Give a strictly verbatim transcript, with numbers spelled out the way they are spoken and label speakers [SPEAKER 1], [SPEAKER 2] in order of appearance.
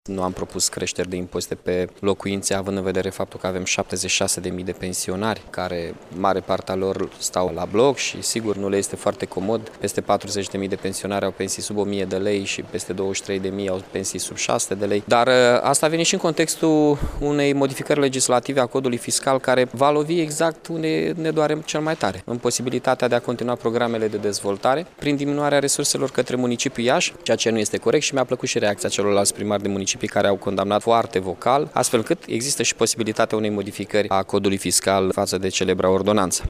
[SPEAKER 1] Nu am propus creșteri de impozite pe locuințe, având în vedere faptul că avem șaptezeci și șase de mii de pensionari, care mare parte a lor stau la bloc și sigur nu le este foarte comod. Peste patruzeci de mii de pensionari au pensii sub o mie de lei și peste douăzeci și trei de mii au pensii sub șase sute de lei. Dar asta a venit și în contextul unei modificări legislative a codului fiscal care va lovi exact unde ne doarem cel mai tare, în posibilitatea de a continua programele de dezvoltare prin diminuarea resurselor către municipiul Iași, ceea ce nu este corect și mi-a plăcut și reacția celorlalți primari de municipii care au condamnat foarte vocal, astfel cât există și posibilitatea unei modificări a codului fiscal față de celebra ordonanță.